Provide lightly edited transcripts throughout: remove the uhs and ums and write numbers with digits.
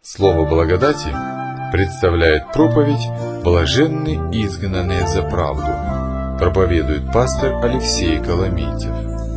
Слово благодати представляет проповедь «Блаженны изгнанные за правду». Проповедует пастор Алексей Коломитев.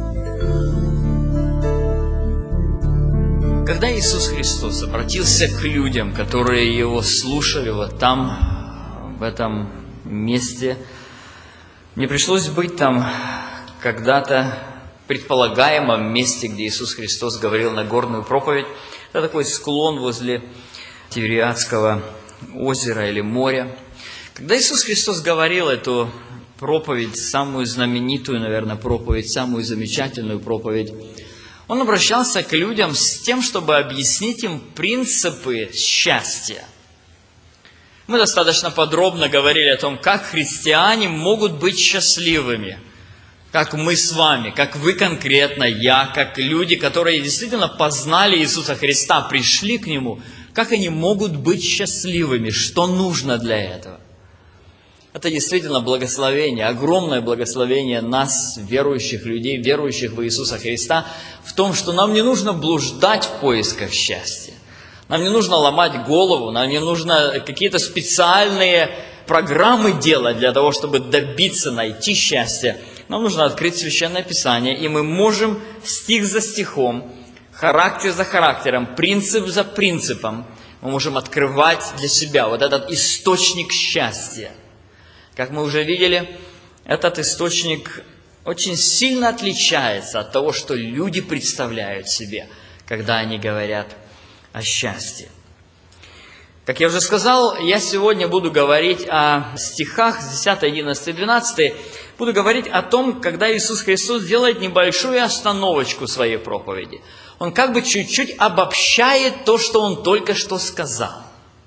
Когда Иисус Христос обратился к людям, которые Его слушали вот там, в этом месте, мне пришлось быть там когда-то в предполагаемом месте, где Иисус Христос говорил Нагорную проповедь. Это такой склон возле Тивериадского озера или моря. Когда Иисус Христос говорил эту проповедь, самую знаменитую, наверное, проповедь, самую замечательную проповедь, Он обращался к людям с тем, чтобы объяснить им принципы счастья. Мы достаточно подробно говорили о том, как христиане могут быть счастливыми. Как мы с вами, как вы конкретно, я, как люди, которые действительно познали Иисуса Христа, пришли к Нему, как они могут быть счастливыми, что нужно для этого. Это действительно благословение, огромное благословение нас, верующих людей, верующих в Иисуса Христа, в том, что нам не нужно блуждать в поисках счастья. Нам не нужно ломать голову, нам не нужно какие-то специальные программы делать для того, чтобы добиться, найти счастья. Нам нужно открыть Священное Писание, и мы можем стих за стихом, характер за характером, принцип за принципом, мы можем открывать для себя вот этот источник счастья. Как мы уже видели, этот источник очень сильно отличается от того, что люди представляют себе, когда они говорят о счастье. Как я уже сказал, я сегодня буду говорить о стихах с 10, 11, 12. Буду говорить о том, когда Иисус Христос делает небольшую остановочку в своей проповеди. Он как бы чуть-чуть обобщает то, что Он только что сказал.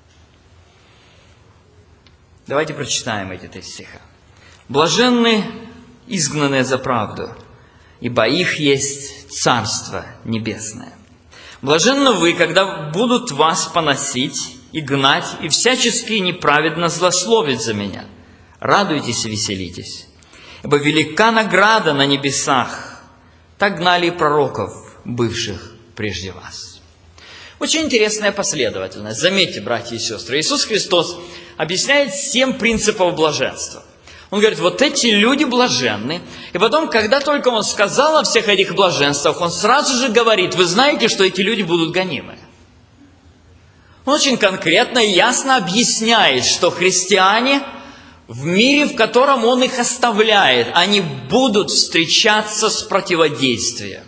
Давайте прочитаем эти 3 стиха. «Блаженны изгнанные за правду, ибо их есть Царство Небесное. Блаженны вы, когда будут вас поносить и гнать, и всячески неправедно злословить за меня. Радуйтесь и веселитесь, ибо велика награда на небесах. Так гнали и пророков, бывших прежде вас». Очень интересная последовательность. Заметьте, братья и сестры, Иисус Христос объясняет 7 принципов блаженства. Он говорит, вот эти люди блаженны. И потом, когда только Он сказал о всех этих блаженствах, Он сразу же говорит, вы знаете, что эти люди будут гонимы. Он очень конкретно и ясно объясняет, что христиане в мире, в котором Он их оставляет, они будут встречаться с противодействием.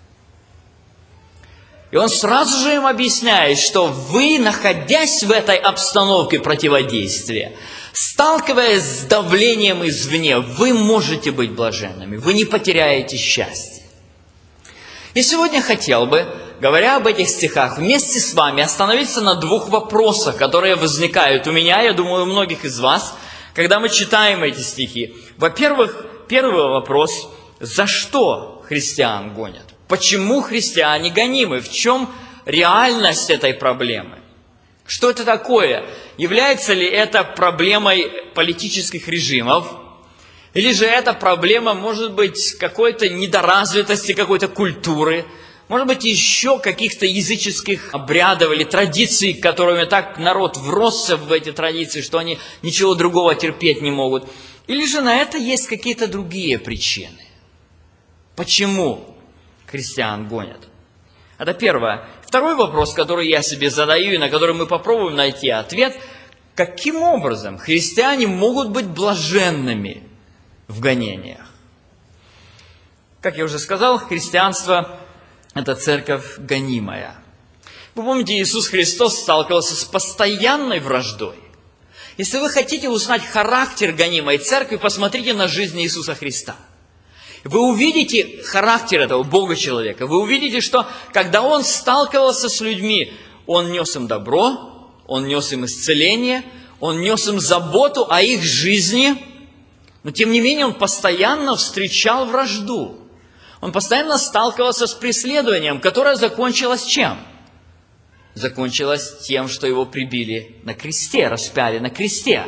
И Он сразу же им объясняет, что вы, находясь в этой обстановке противодействия, сталкиваясь с давлением извне, вы можете быть блаженными, вы не потеряете счастье. И сегодня хотел бы, говоря об этих стихах, вместе с вами остановиться на 2 вопросах, которые возникают у меня, я думаю, у многих из вас, когда мы читаем эти стихи. Во-первых, первый вопрос, за что христиан гонят? Почему христиане гонимы? В чем реальность этой проблемы? Что это такое? Является ли это проблемой политических режимов? Или же это проблема, может быть, какой-то недоразвитости, какой-то культуры? Может быть, еще каких-то языческих обрядов или традиций, которыми так народ вросся в эти традиции, что они ничего другого терпеть не могут? Или же на это есть какие-то другие причины? Почему христиан гонят? Это первое. Второй вопрос, который я себе задаю и на который мы попробуем найти ответ. Каким образом христиане могут быть блаженными в гонениях? Как я уже сказал, христианство – это церковь гонимая. Вы помните, Иисус Христос сталкивался с постоянной враждой. Если вы хотите узнать характер гонимой церкви, посмотрите на жизнь Иисуса Христа. Вы увидите характер этого Бога-человека. Вы увидите, что когда Он сталкивался с людьми, Он нес им добро, Он нес им исцеление, Он нес им заботу о их жизни. Но тем не менее Он постоянно встречал вражду. Он постоянно сталкивался с преследованием, которое закончилось чем? Закончилось тем, что Его прибили на кресте, распяли на кресте.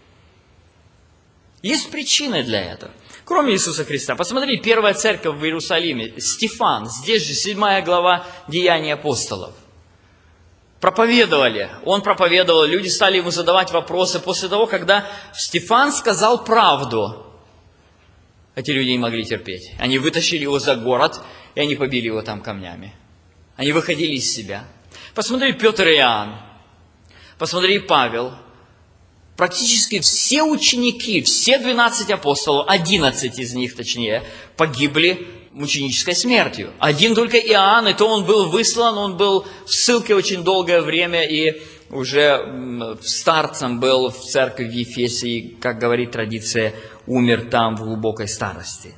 Есть причины для этого. Кроме Иисуса Христа, посмотрите, первая церковь в Иерусалиме, Стефан, здесь же 7 глава Деяний апостолов. проповедовали. Он проповедовал, люди стали ему задавать вопросы. После того, когда Стефан сказал правду, эти люди не могли терпеть. Они вытащили его за город, и они побили его там камнями. Они выходили из себя. Посмотри, Петр и Иоанн. Посмотри, Павел. Практически все ученики, все 12 апостолов, 11 из них точнее, погибли мученической смертью. Один только Иоанн, и то он был выслан, он был в ссылке очень долгое время, и уже старцем был в церкви в Ефесе, и, как говорит традиция, умер там в глубокой старости.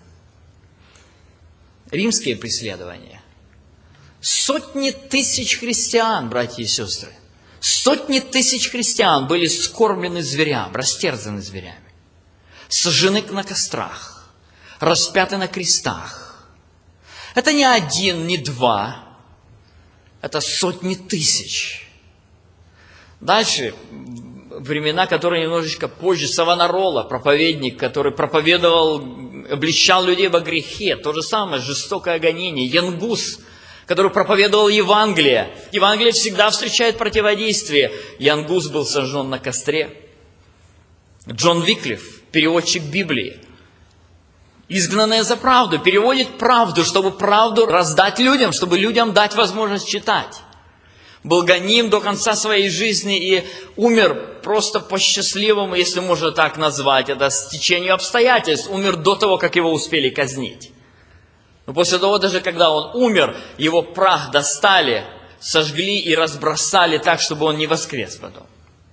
Римские преследования. Сотни тысяч христиан, братья и сестры, сотни тысяч христиан были скормлены зверям, растерзаны зверями, сожжены на кострах, распяты на крестах. Это не один, не два, это сотни тысяч. Дальше, времена, которые немножечко позже, Савонарола, проповедник, который проповедовал, обличал людей во грехе, то же самое, жестокое гонение. Янгус, который проповедовал Евангелие. Евангелие всегда встречает противодействие. Янгус был сожжен на костре. Джон Виклиф, переводчик Библии, изгнанные за правду, переводит правду, чтобы правду раздать людям, чтобы людям дать возможность читать. Был гоним до конца своей жизни и умер просто по счастливому, если можно так назвать, это стечению обстоятельств. Умер до того, как его успели казнить. Но после того, даже когда он умер, его прах достали, сожгли и разбросали так, чтобы он не воскрес потом.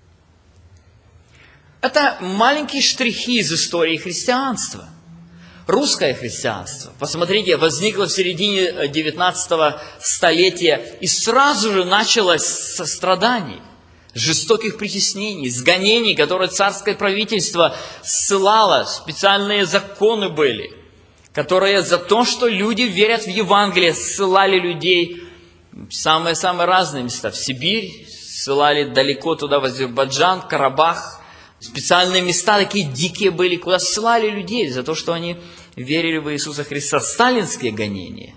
Это маленькие штрихи из истории христианства. Русское христианство, посмотрите, возникло в середине 19 столетия и сразу же началось со страданий, жестоких притеснений, с гонений, которые царское правительство ссылало, специальные законы были, которые за то, что люди верят в Евангелие, ссылали людей в самые-самые разные места, в Сибирь, ссылали далеко туда, в Азербайджан, Карабах. Специальные места такие дикие были, куда ссылали людей за то, что они верили в Иисуса Христа. Сталинские гонения.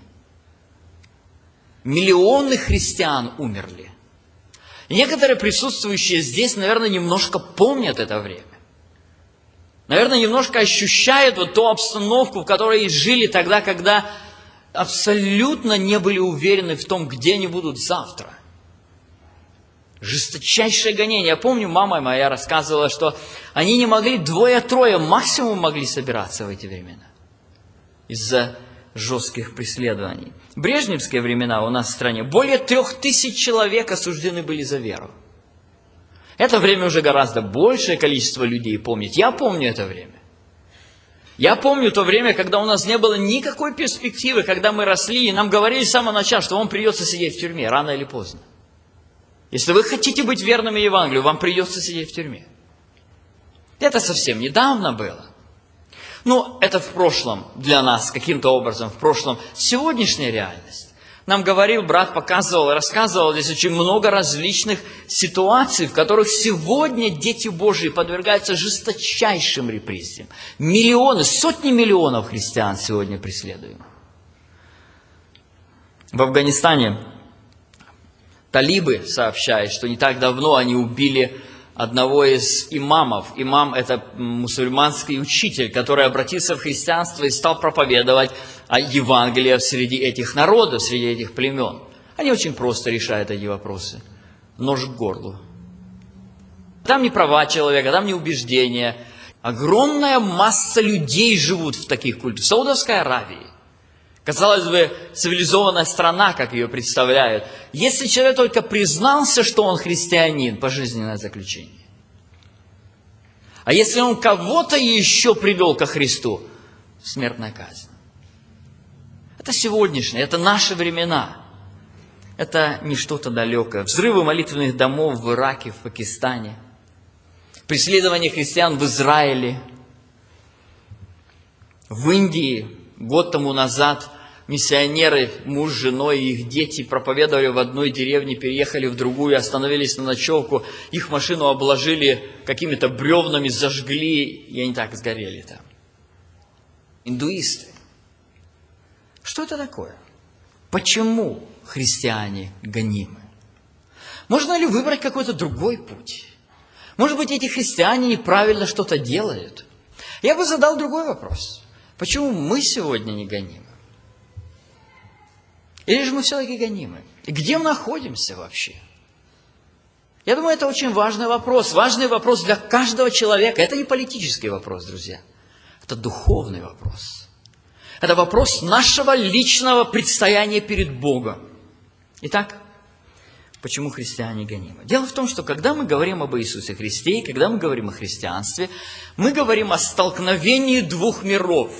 Миллионы христиан умерли. И некоторые присутствующие здесь, наверное, немножко помнят это время. Наверное, немножко ощущают вот ту обстановку, в которой жили тогда, когда абсолютно не были уверены в том, где они будут завтра. Жесточайшее гонение. Я помню, мама моя рассказывала, что они не могли, 2-3 максимум могли собираться в эти времена. Из-за жестких преследований. В брежневские времена у нас в стране более 3000 человек осуждены были за веру. Это время уже гораздо большее количество людей помнит. Я помню это время. Я помню то время, когда у нас не было никакой перспективы, когда мы росли, и нам говорили с самого начала, что вам придется сидеть в тюрьме, рано или поздно. Если вы хотите быть верными Евангелию, вам придется сидеть в тюрьме. Это совсем недавно было. Но это в прошлом для нас, каким-то образом, в прошлом. Сегодняшняя реальность. Нам говорил, брат показывал, рассказывал здесь очень много различных ситуаций, в которых сегодня дети Божьи подвергаются жесточайшим репрессиям. Миллионы, сотни миллионов христиан сегодня преследуем. В Афганистане талибы сообщают, что не так давно они убили одного из имамов. Имам – это мусульманский учитель, который обратился в христианство и стал проповедовать о Евангелии среди этих народов, среди этих племен. Они очень просто решают эти вопросы. Нож к горлу. Там не права человека, там не убеждения. Огромная масса людей живут в таких культурах. В Саудовской Аравии. Казалось бы, цивилизованная страна, как ее представляют. Если человек только признался, что он христианин, пожизненное заключение. А если он кого-то еще привел ко Христу, смертная казнь. Это сегодняшнее, это наши времена. Это не что-то далекое. Взрывы молитвенных домов в Ираке, в Пакистане. Преследование христиан в Израиле. В Индии год тому назад миссионеры, муж с женой и их дети проповедовали в одной деревне, переехали в другую, остановились на ночевку, их машину обложили какими-то бревнами, зажгли, и они так сгорели там. Индуисты. Что это такое? Почему христиане гонимы? Можно ли выбрать какой-то другой путь? Может быть, эти христиане неправильно что-то делают? Я бы задал другой вопрос. Почему мы сегодня не гонимы? Или же мы все-таки гонимы? И где мы находимся вообще? Я думаю, это очень важный вопрос для каждого человека. Это не политический вопрос, друзья. Это духовный вопрос. Это вопрос нашего личного предстояния перед Богом. Итак, почему христиане гонимы? Дело в том, что когда мы говорим об Иисусе Христе, и когда мы говорим о христианстве, мы говорим о столкновении двух миров.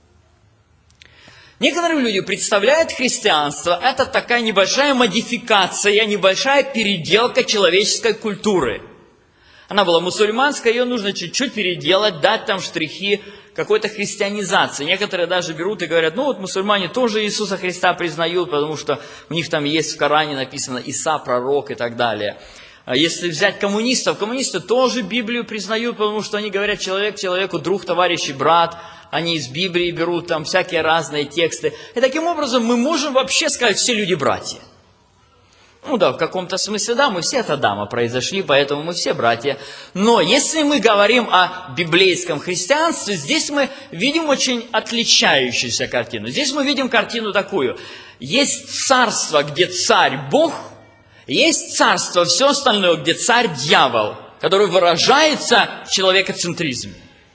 Некоторые люди представляют христианство, это такая небольшая модификация, небольшая переделка человеческой культуры. Она была мусульманская, ее нужно чуть-чуть переделать, дать там штрихи какой-то христианизации. Некоторые даже берут и говорят, ну вот мусульмане тоже Иисуса Христа признают, потому что у них там есть в Коране написано Иса, пророк и так далее. А если взять коммунистов, коммунисты тоже Библию признают, потому что они говорят, человек человеку друг, товарищ и брат. Они из Библии берут там всякие разные тексты. И таким образом мы можем вообще сказать, все люди братья. Ну да, в каком-то смысле, да, мы все от Адама произошли, поэтому мы все братья. Но если мы говорим о библейском христианстве, здесь мы видим очень отличающуюся картину. Здесь мы видим картину такую. Есть царство, где царь Бог, есть царство, все остальное, где царь дьявол, который выражается в человекоцентризме.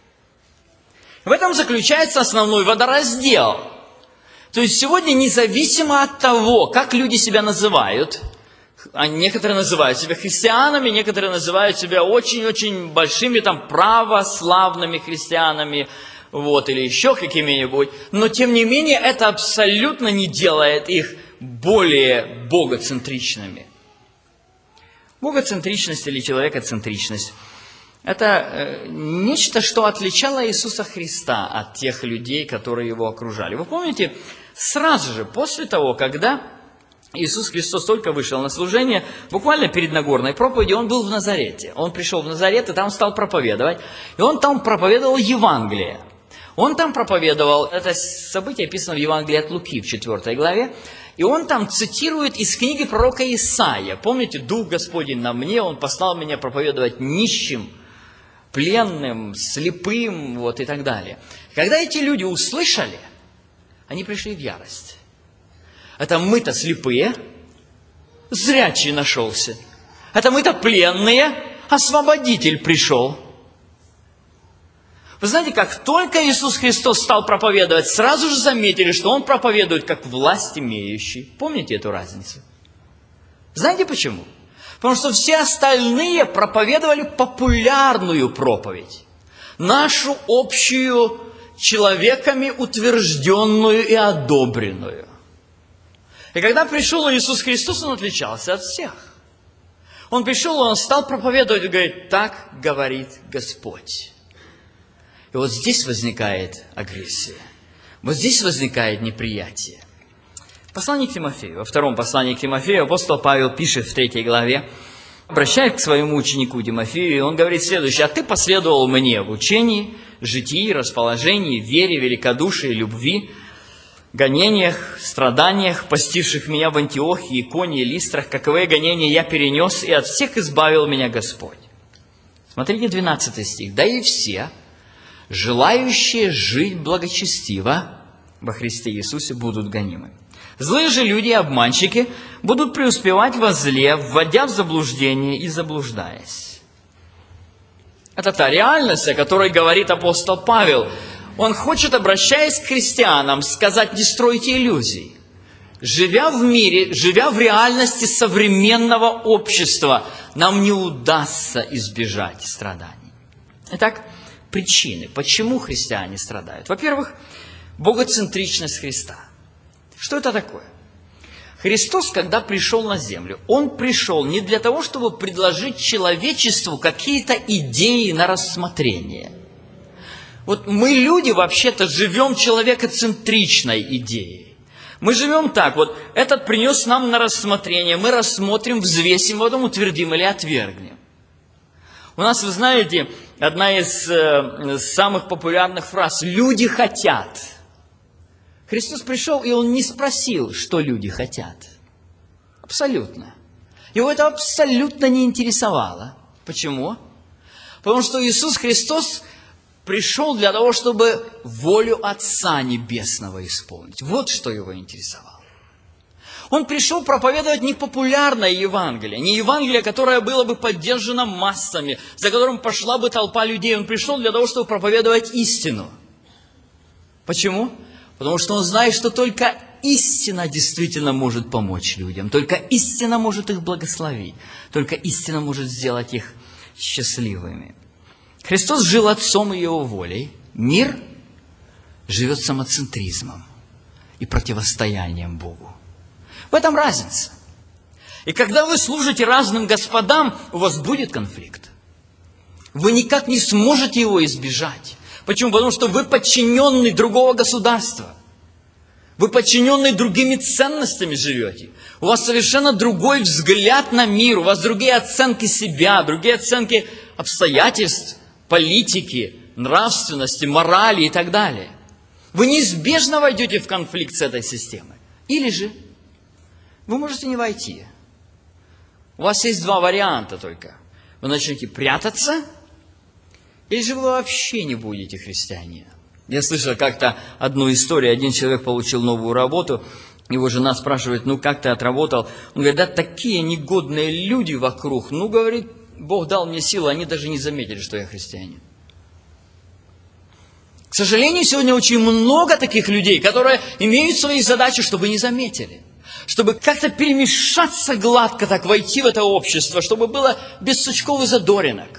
В этом заключается основной водораздел. То есть сегодня независимо от того, как люди себя называют, некоторые называют себя христианами, некоторые называют себя очень-очень большими там православными христианами, вот, или еще какими-нибудь, но тем не менее это абсолютно не делает их более богоцентричными. Богоцентричность или человекоцентричность – это нечто, что отличало Иисуса Христа от тех людей, которые его окружали. Вы помните, сразу же после того, когда Иисус Христос только вышел на служение, буквально перед Нагорной проповедью, он был в Назарете. Он пришел в Назарет и там стал проповедовать. И он там проповедовал Евангелие. Он там проповедовал, это событие описано в Евангелии от Луки в 4 главе, и он там цитирует из книги пророка Исаия. Помните, «Дух Господень на мне, Он послал меня проповедовать нищим, пленным, слепым, вот и так далее». Когда эти люди услышали, они пришли в ярость. Это мы-то слепые, зрячий нашелся. Это мы-то пленные, освободитель пришел. Вы знаете, как только Иисус Христос стал проповедовать, сразу же заметили, что Он проповедует как власть имеющий. Помните эту разницу? Знаете почему? Потому что все остальные проповедовали популярную проповедь. Нашу общую, человеками утвержденную и одобренную. И когда пришел Иисус Христос, Он отличался от всех. Он пришел, Он стал проповедовать и говорит, так говорит Господь. И вот здесь возникает агрессия. Вот здесь возникает неприятие. Послание к Тимофею. Во втором послании к Тимофею апостол Павел пишет в 3 главе, обращаясь к своему ученику Тимофею, и он говорит следующее. «А ты последовал мне в учении, житии, расположении, вере, великодушии, любви, гонениях, страданиях, постивших меня в Антиохии, Иконии, Листрах, каковые гонения я перенес, и от всех избавил меня Господь». Смотрите 12 стих. «Да и все, желающие жить благочестиво во Христе Иисусе, будут гонимы. Злые же люди и обманщики будут преуспевать во зле, вводя в заблуждение и заблуждаясь». Это та реальность, о которой говорит апостол Павел. Он хочет, обращаясь к христианам, сказать, не стройте иллюзий. Живя в мире, живя в реальности современного общества, нам не удастся избежать страданий. Итак, причины, почему христиане страдают. Во-первых, богоцентричность Христа. Что это такое? Христос, когда пришел на землю, Он пришел не для того, чтобы предложить человечеству какие-то идеи на рассмотрение. Вот мы, люди, вообще-то живем человекоцентричной идеей. Мы живем так, вот этот принес нам на рассмотрение, мы рассмотрим, взвесим, потом утвердим или отвергнем. У нас, вы знаете, одна из самых популярных фраз «люди хотят». Христос пришел, и Он не спросил, что люди хотят. Абсолютно. Его это абсолютно не интересовало. Почему? Потому что Иисус Христос пришел для того, чтобы волю Отца Небесного исполнить. Вот что его интересовало. Он пришел проповедовать непопулярное Евангелие, не Евангелие, которое было бы поддержано массами, за которым пошла бы толпа людей. Он пришел для того, чтобы проповедовать истину. Почему? Потому что он знает, что только истина действительно может помочь людям, только истина может их благословить, только истина может сделать их счастливыми. Христос жил Отцом и Его волей. Мир живет самоцентризмом и противостоянием Богу. В этом разница. И когда вы служите разным господам, у вас будет конфликт. Вы никак не сможете его избежать. Почему? Потому что вы подчиненный другого государства. Вы подчиненный другими ценностями живете. У вас совершенно другой взгляд на мир, у вас другие оценки себя, другие оценки обстоятельств, политики, нравственности, морали и так далее. Вы неизбежно войдете в конфликт с этой системой. Или же вы можете не войти. У вас есть два варианта только. Вы начнете прятаться, или же вы вообще не будете христиане. Я слышал как-то одну историю. Один человек получил новую работу, его жена спрашивает, ну как ты отработал? Он говорит, да такие негодные люди вокруг. Ну, говорит, Бог дал мне силу, они даже не заметили, что я христианин. К сожалению, сегодня очень много таких людей, которые имеют свои задачи, чтобы не заметили. Чтобы как-то перемешаться гладко, так войти в это общество, чтобы было без сучков и задоринок.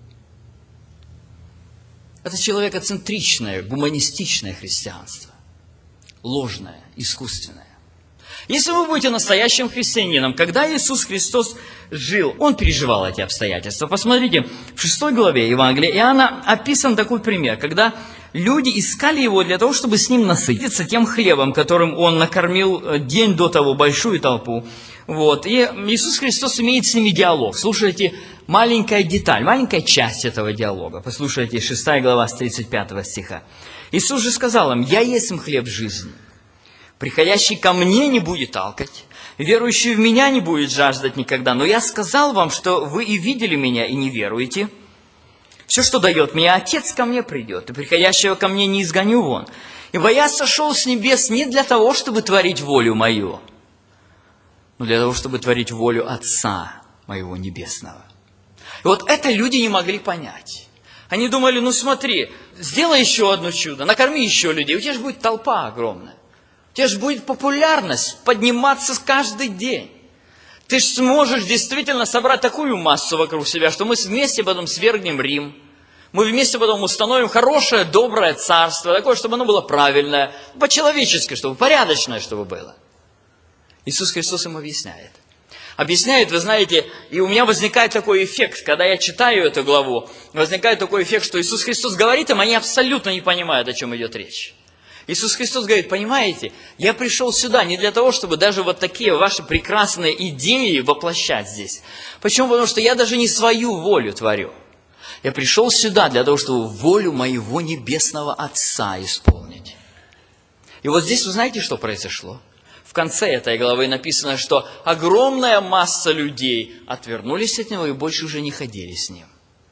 Это человекоцентричное, гуманистичное христианство. Ложное, искусственное. Если вы будете настоящим христианином, когда Иисус Христос жил, Он переживал эти обстоятельства. Посмотрите, в 6 главе Евангелия Иоанна описан такой пример, когда люди искали Его для того, чтобы с Ним насытиться тем хлебом, которым Он накормил день до того большую толпу. Вот. И Иисус Христос имеет с ними диалог. Слушайте, маленькая деталь, маленькая часть этого диалога. Послушайте, 6 глава с 35 стиха. Иисус же сказал им, «Я есть хлеб жизни. Приходящий ко мне не будет алкать, верующий в меня не будет жаждать никогда. Но я сказал вам, что вы и видели меня, и не веруете. Все, что дает мне Отец, ко мне придет, и приходящего ко мне не изгоню вон. Ибо я сошел с небес не для того, чтобы творить волю мою, но для того, чтобы творить волю Отца моего Небесного». И вот это люди не могли понять. Они думали, ну смотри, сделай еще одно чудо, накорми еще людей, у тебя же будет толпа огромная. У тебя же будет популярность подниматься каждый день. Ты же сможешь действительно собрать такую массу вокруг себя, что мы вместе потом свергнем Рим. Мы вместе потом установим хорошее, доброе царство, такое, чтобы оно было правильное, по-человечески, чтобы порядочное, чтобы было. Иисус Христос им объясняет. Объясняет, вы знаете, и у меня возникает такой эффект, когда я читаю эту главу, возникает такой эффект, что Иисус Христос говорит им, они абсолютно не понимают, о чем идет речь. Иисус Христос говорит, понимаете, я пришел сюда не для того, чтобы даже вот такие ваши прекрасные идеи воплощать здесь. Почему? Потому что я даже не свою волю творю. Я пришел сюда для того, чтобы волю моего небесного Отца исполнить. И вот здесь вы знаете, что произошло? В конце этой главы написано, что огромная масса людей отвернулись от Него и больше уже не ходили с Ним.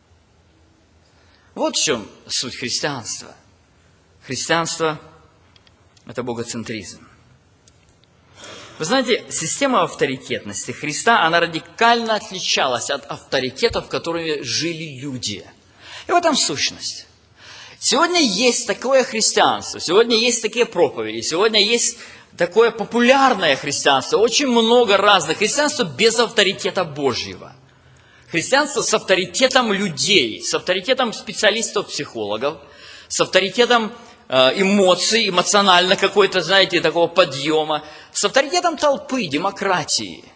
Вот в чем суть христианства. Христианство – это богоцентризм. Вы знаете, система авторитетности Христа, она радикально отличалась от авторитетов, которыми жили люди. И в этом сущность. Сегодня есть такое христианство, сегодня есть такие проповеди, сегодня есть такое популярное христианство, очень много разных. Христианство без авторитета Божьего. Христианство с авторитетом людей, с авторитетом специалистов-психологов, с авторитетом эмоций, эмоционально какой-то, знаете, такого подъема, с авторитетом толпы, демократии.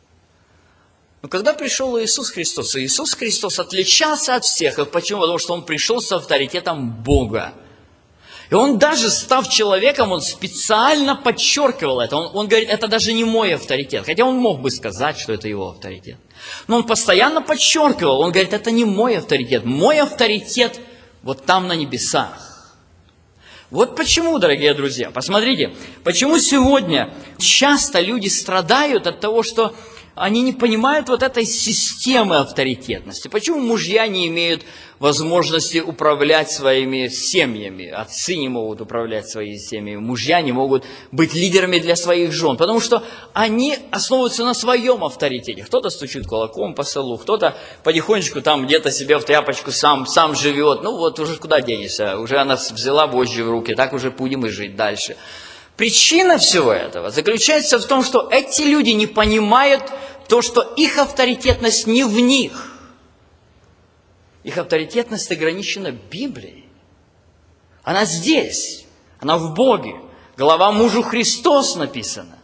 Но когда пришел Иисус Христос отличался от всех. Почему? Потому что Он пришел с авторитетом Бога. И Он даже, став человеком, Он специально подчеркивал это. Он говорит, это даже не мой авторитет. Хотя Он мог бы сказать, что это Его авторитет. Но Он постоянно подчеркивал. Он говорит, это не мой авторитет. Мой авторитет вот там на небесах. Вот почему, дорогие друзья, посмотрите, почему сегодня часто люди страдают от того, что Они не понимают вот этой системы авторитетности. Почему мужья не имеют возможности управлять своими семьями? Отцы не могут управлять своими семьями. Мужья не могут быть лидерами для своих жен. Потому что они основываются на своем авторитете. Кто-то стучит кулаком по столу, кто-то потихонечку там где-то себе в тряпочку сам живет. Ну вот уже куда денешься? Уже она взяла вожжи в руки, так уже будем и жить дальше. Причина всего этого заключается в том, что эти люди не понимают то, что их авторитетность не в них. Их авторитетность ограничена Библией. Она здесь, она в Боге. Глава мужу Христос написана.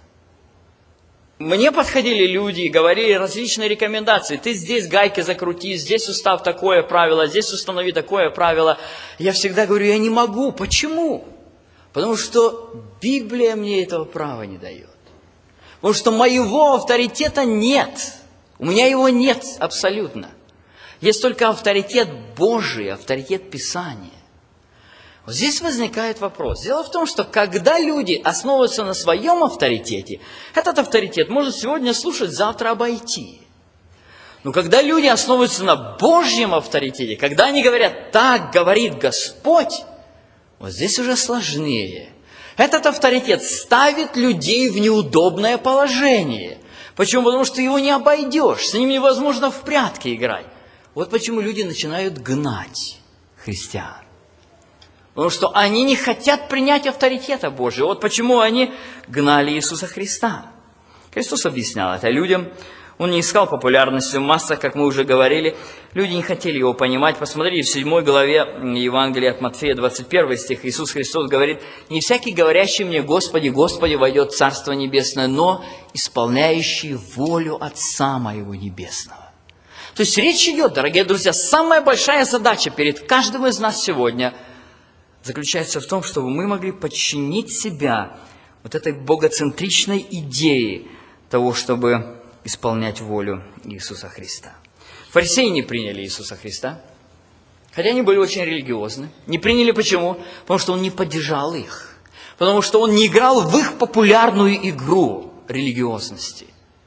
Мне подходили люди и говорили различные рекомендации. Ты здесь гайки закрути, здесь устав такое правило, здесь установи такое правило. Я всегда говорю, я не могу. Почему? Потому что Библия мне этого права не дает. Потому что моего авторитета нет. У меня его нет абсолютно. Есть только авторитет Божий, авторитет Писания. Вот здесь возникает вопрос. Дело в том, что когда люди основываются на своем авторитете, этот авторитет может сегодня слушать, завтра обойти. Но когда люди основываются на Божьем авторитете, когда они говорят, так говорит Господь, вот здесь уже сложнее. Этот авторитет ставит людей в неудобное положение. Почему? Потому что его не обойдешь, с ним невозможно в прятки играть. Вот почему люди начинают гнать христиан. Потому что они не хотят принять авторитета Божьего. Вот почему они гнали Иисуса Христа. Христос объяснял это людям. Он не искал популярности в массах, как мы уже говорили. Люди не хотели его понимать. Посмотрите, в 7 главе Евангелия от Матфея, 21 стих, Иисус Христос говорит, «Не всякий, говорящий мне, Господи, Господи, войдет в Царство Небесное, но исполняющий волю Отца Моего Небесного». То есть речь идет, дорогие друзья, самая большая задача перед каждым из нас сегодня заключается в том, чтобы мы могли подчинить себя вот этой богоцентричной идее того, чтобы исполнять волю Иисуса Христа. Фарисеи не приняли Иисуса Христа, хотя они были очень религиозны. Не приняли почему? Потому что Он не поддержал их. Потому что Он не играл в их популярную игру религиозности.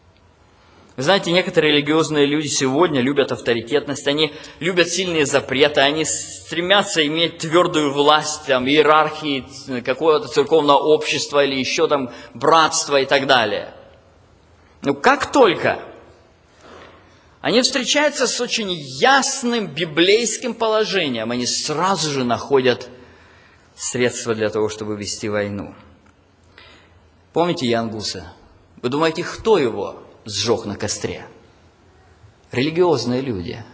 Вы знаете, некоторые религиозные люди сегодня любят авторитетность, они любят сильные запреты, они стремятся иметь твердую власть, там, иерархии какого-то церковного общества или еще там братства и так далее. Но как только они встречаются с очень ясным библейским положением, они сразу же находят средства для того, чтобы вести войну. Помните Ян Гуса? Вы думаете, кто его сжег на костре? Религиозные люди.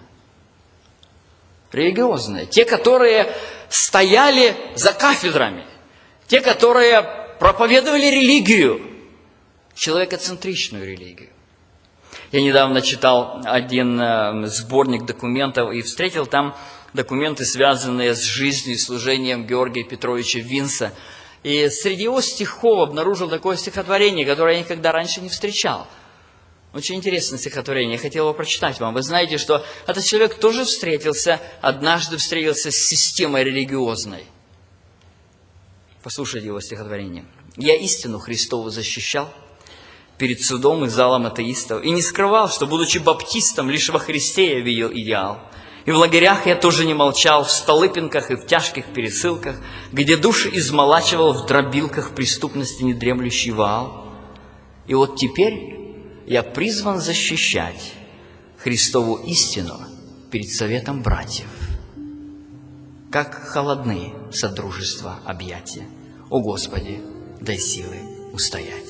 Религиозные. Те, которые стояли за кафедрами. Те, которые проповедовали религию. Человекоцентричную религию. Я недавно читал один сборник документов и встретил там документы, связанные с жизнью и служением Георгия Петровича Винса. И среди его стихов обнаружил такое стихотворение, которое я никогда раньше не встречал. Очень интересное стихотворение, я хотел его прочитать вам. Вы знаете, что этот человек тоже однажды встретился с системой религиозной. Послушайте его стихотворение. «Я истину Христову защищал перед судом и залом атеистов, и не скрывал, что, будучи баптистом, лишь во Христе я видел идеал. И в лагерях я тоже не молчал, в Столыпинках и в тяжких пересылках, где души измолачивал в дробилках преступности недремлющий ваал. И вот теперь я призван защищать Христову истину перед советом братьев. Как холодны содружества объятия, о Господи, дай силы устоять».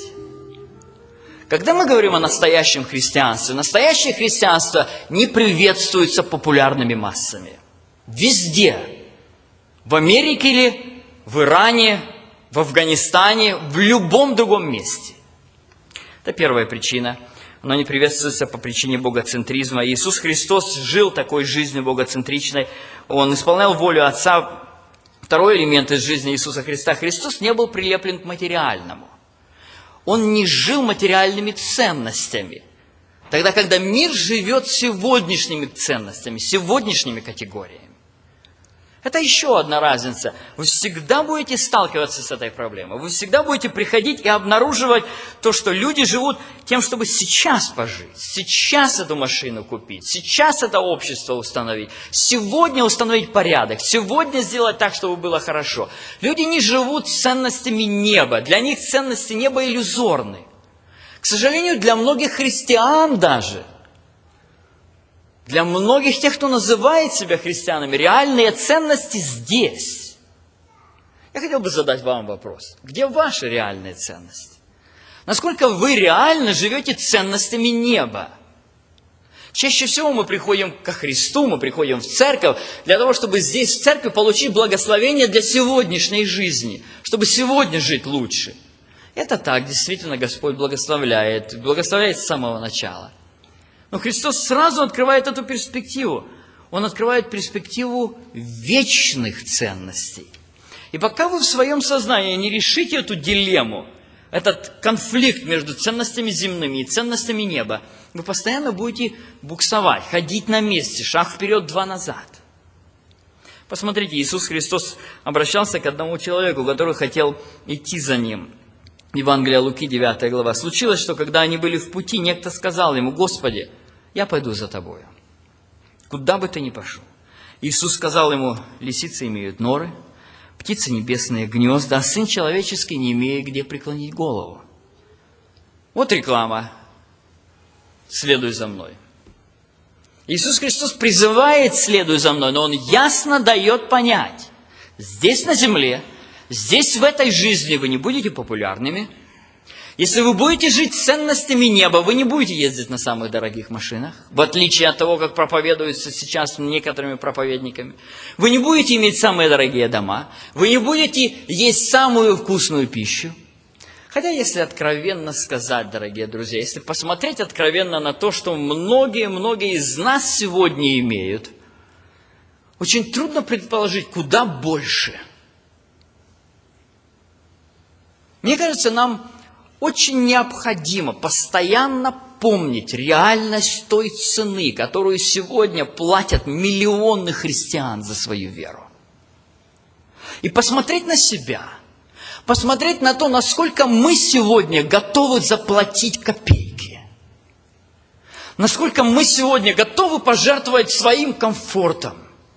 Когда мы говорим о настоящем христианстве, настоящее христианство не приветствуется популярными массами. Везде. В Америке или в Иране, в Афганистане, в любом другом месте. Это первая причина. Оно не приветствуется по причине богоцентризма. Иисус Христос жил такой жизнью богоцентричной. Он исполнял волю Отца. Второй элемент из жизни Иисуса Христа. Христос не был прилеплен к материальному. Он не жил материальными ценностями. Тогда, когда мир живет сегодняшними ценностями, сегодняшними категориями. Это еще одна разница. Вы всегда будете сталкиваться с этой проблемой. Вы всегда будете приходить и обнаруживать то, что люди живут тем, чтобы сейчас пожить, сейчас эту машину купить, сейчас это общество установить, сегодня установить порядок, сегодня сделать так, чтобы было хорошо. Люди не живут ценностями неба. Для них ценности неба иллюзорны. К сожалению, для многих христиан даже, для многих тех, кто называет себя христианами, реальные ценности здесь. Я хотел бы задать вам вопрос. Где ваши реальные ценности? Насколько вы реально живете ценностями неба? Чаще всего мы приходим ко Христу, мы приходим в церковь для того, чтобы здесь, в церкви, получить благословение для сегодняшней жизни, чтобы сегодня жить лучше. Это так, действительно, Господь благословляет с самого начала. Но Христос сразу открывает эту перспективу. Он открывает перспективу вечных ценностей. И пока вы в своем сознании не решите эту дилемму, этот конфликт между ценностями земными и ценностями неба, вы постоянно будете буксовать, ходить на месте, шаг вперед, два назад. Посмотрите, Иисус Христос обращался к одному человеку, который хотел идти за Ним. Евангелие Луки, 9 глава. Случилось, что когда они были в пути, некто сказал ему: «Господи, я пойду за тобою, куда бы ты ни пошел». Иисус сказал ему: «Лисицы имеют норы, птицы небесные гнезда, а Сын Человеческий не имеет где преклонить голову». Вот реклама. Следуй за мной. Иисус Христос призывает: следуй за мной, но Он ясно дает понять: здесь на земле, здесь в этой жизни вы не будете популярными. Если вы будете жить ценностями неба, вы не будете ездить на самых дорогих машинах, в отличие от того, как проповедуется сейчас некоторыми проповедниками. Вы не будете иметь самые дорогие дома, вы не будете есть самую вкусную пищу. Хотя, если откровенно сказать, дорогие друзья, если посмотреть откровенно на то, что многие из нас сегодня имеют, очень трудно предположить, куда больше. Мне кажется, нам очень необходимо постоянно помнить реальность той цены, которую сегодня платят миллионы христиан за свою веру. И посмотреть на себя, посмотреть на то, насколько мы сегодня готовы заплатить копейки. Насколько мы сегодня готовы пожертвовать своим комфортом,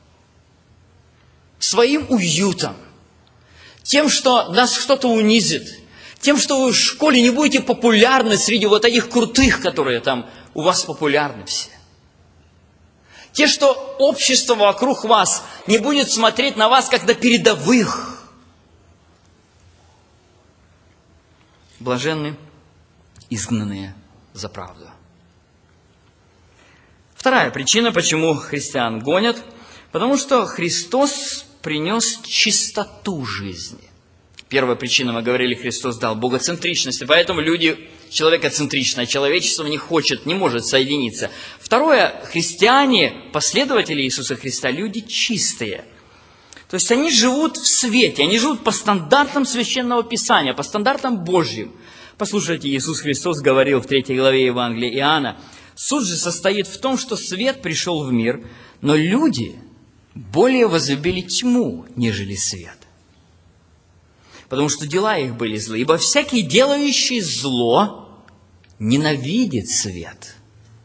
своим уютом, тем, что нас кто-то унизит, тем, что вы в школе не будете популярны среди вот этих крутых, которые там у вас популярны все. Те, что общество вокруг вас не будет смотреть на вас, как на передовых. Блаженны изгнанные за правду. Вторая причина, почему христиан гонят, потому что Христос принес чистоту жизни. Первая причина, мы говорили, Христос дал богоцентричность, и поэтому люди человекоцентричное, человечество не хочет, не может соединиться. Второе, христиане, последователи Иисуса Христа, люди чистые. То есть они живут в свете, они живут по стандартам Священного Писания, по стандартам Божьим. Послушайте, Иисус Христос говорил в 3 главе Евангелия Иоанна: «Суть же состоит в том, что свет пришел в мир, но люди более возлюбили тьму, нежели свет. Потому что дела их были злы. Ибо всякий, делающий зло, ненавидит свет.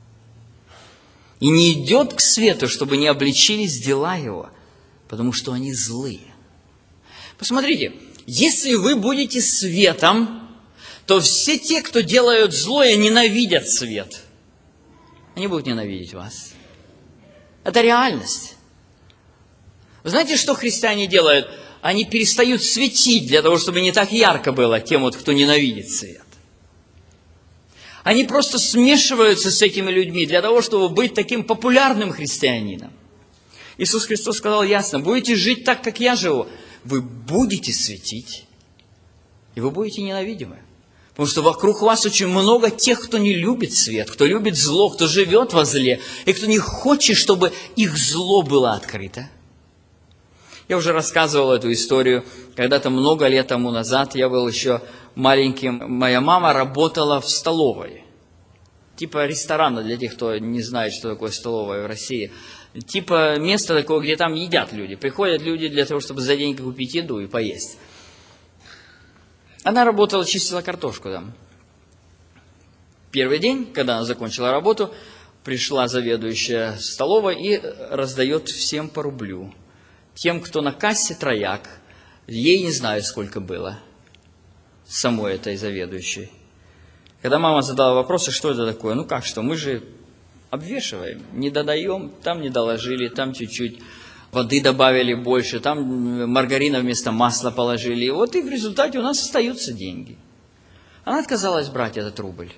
И не идет к свету, чтобы не обличились дела его, потому что они злые». Посмотрите, если вы будете светом, то все те, кто делают злое, ненавидят свет. Они будут ненавидеть вас. Это реальность. Вы знаете, что христиане делают? Они перестают светить для того, чтобы не так ярко было тем, вот, кто ненавидит свет. Они просто смешиваются с этими людьми для того, чтобы быть таким популярным христианином. Иисус Христос сказал ясно: будете жить так, как я живу, вы будете светить, и вы будете ненавидимы. Потому что вокруг вас очень много тех, кто не любит свет, кто любит зло, кто живет во зле, и кто не хочет, чтобы их зло было открыто. Я уже рассказывал эту историю. Когда-то много лет тому назад, я был еще маленьким, моя мама работала в столовой. типа ресторана для тех, кто не знает, что такое столовая в России. Типа место такое, где там едят люди. Приходят люди для того, чтобы за деньги купить еду и поесть. Она работала, чистила картошку там. Первый день, когда она закончила работу, пришла заведующая столовой и раздает всем по рублю. Тем, кто на кассе, трояк. Ей не знаю, сколько было. Самой этой заведующей. Когда мама задала вопросы, что это такое, ну как что, мы же обвешиваем, не додаем, там не доложили, там чуть-чуть воды добавили больше, там маргарина вместо масла положили. И вот и в результате у нас остаются деньги. Она отказалась брать этот рубль.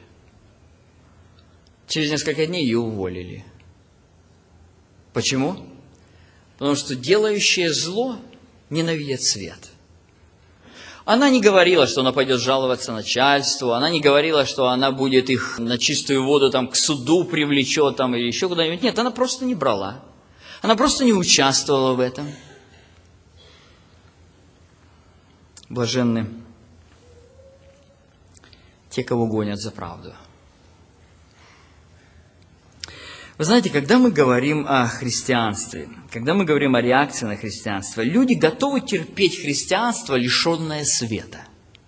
Через несколько дней ее уволили. Почему? Потому что делающее зло ненавидит свет. Она не говорила, что она пойдет жаловаться начальству, она не говорила, что она будет их на чистую воду там, к суду привлечет там, или еще куда-нибудь. Нет, она просто не брала. Она просто не участвовала в этом. Блаженны те, кого гонят за правду. Вы знаете, когда мы говорим о христианстве, когда мы говорим о реакции на христианство, люди готовы терпеть христианство, лишенное света.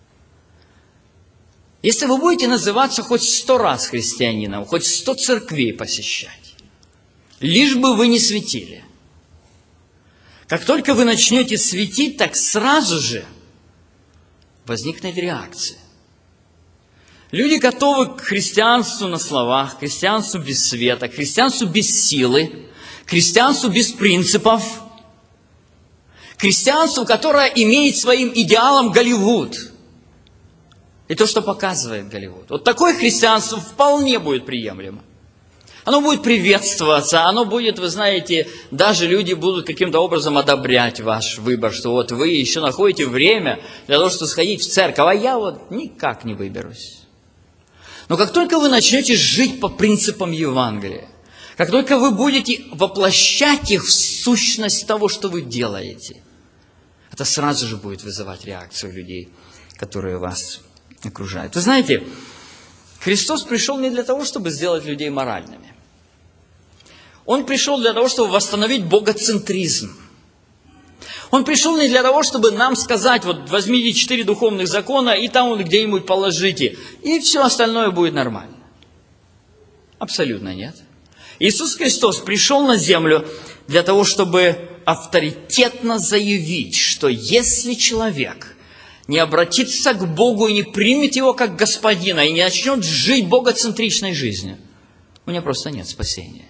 Если вы будете называться хоть 100 раз христианином, хоть 100 церквей посещать, лишь бы вы не светили. Как только вы начнете светить, так сразу же возникнет реакция. Люди готовы к христианству на словах, к христианству без света, к христианству без силы, к христианству без принципов, к христианству, которое имеет своим идеалом Голливуд. И то, что показывает Голливуд. Вот такое христианство вполне будет приемлемо. Оно будет приветствоваться, оно будет, вы знаете, даже люди будут каким-то образом одобрять ваш выбор, что вот вы еще находите время для того, чтобы сходить в церковь, а я вот никак не выберусь. Но как только вы начнете жить по принципам Евангелия, как только вы будете воплощать их в сущность того, что вы делаете, это сразу же будет вызывать реакцию людей, которые вас окружают. Вы знаете, Христос пришел не для того, чтобы сделать людей моральными. Он пришел для того, чтобы восстановить богоцентризм. Он пришел не для того, чтобы нам сказать, вот возьмите 4 духовных закона и там вот где-нибудь положите, и все остальное будет нормально. Абсолютно нет. Иисус Христос пришел на землю для того, чтобы авторитетно заявить, что если человек не обратится к Богу и не примет Его как Господина, и не начнет жить богоцентричной жизнью, у него просто нет спасения.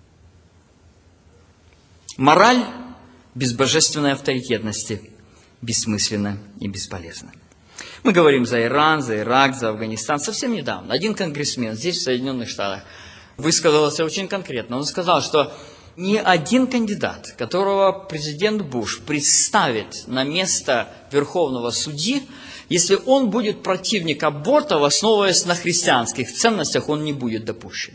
Мораль без божественной авторитетности бессмысленна и бесполезна. Мы говорим за Иран, за Ирак, за Афганистан. Совсем недавно один конгрессмен здесь, в Соединенных Штатах, высказался очень конкретно. Он сказал, что ни один кандидат, которого президент Буш представит на место верховного судьи, если он будет противник абортов, основываясь на христианских ценностях, он не будет допущен.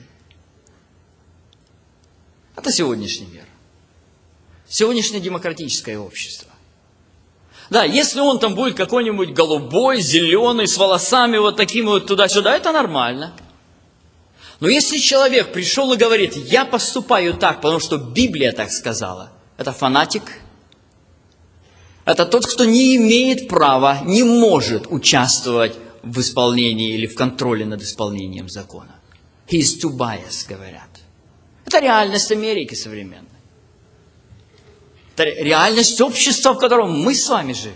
Это сегодняшний мир. Сегодняшнее демократическое общество. Да, если он там будет какой-нибудь голубой, зеленый, с волосами вот такими вот туда-сюда, это нормально. Но если человек пришел и говорит, я поступаю так, потому что Библия так сказала, это фанатик. Это тот, кто не имеет права, не может участвовать в исполнении или в контроле над исполнением закона. He is too biased, говорят. Это реальность Америки современной. Это реальность общества, в котором мы с вами живем.